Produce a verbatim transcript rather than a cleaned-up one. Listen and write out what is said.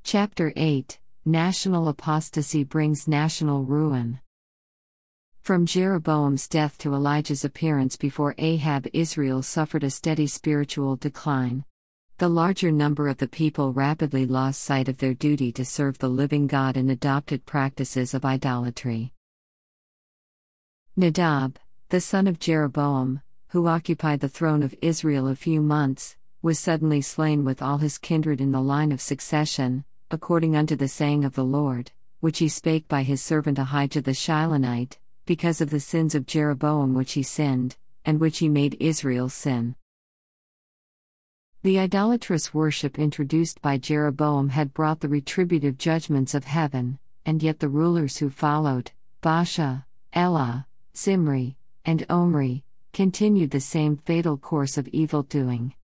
Chapter eight National Apostasy Brings National Ruin. From Jeroboam's death to Elijah's appearance before Ahab, Israel suffered a steady spiritual decline. The larger number of the people rapidly lost sight of their duty to serve the living God and adopted practices of idolatry. Nadab, the son of Jeroboam, who occupied the throne of Israel a few months, was suddenly slain with all his kindred in the line of succession, according unto the saying of the Lord, which he spake by his servant Ahijah the Shilonite, because of the sins of Jeroboam which he sinned, and which he made Israel sin. The idolatrous worship introduced by Jeroboam had brought the retributive judgments of heaven, and yet the rulers who followed, Baasha, Elah, Zimri, and Omri, continued the same fatal course of evil doing.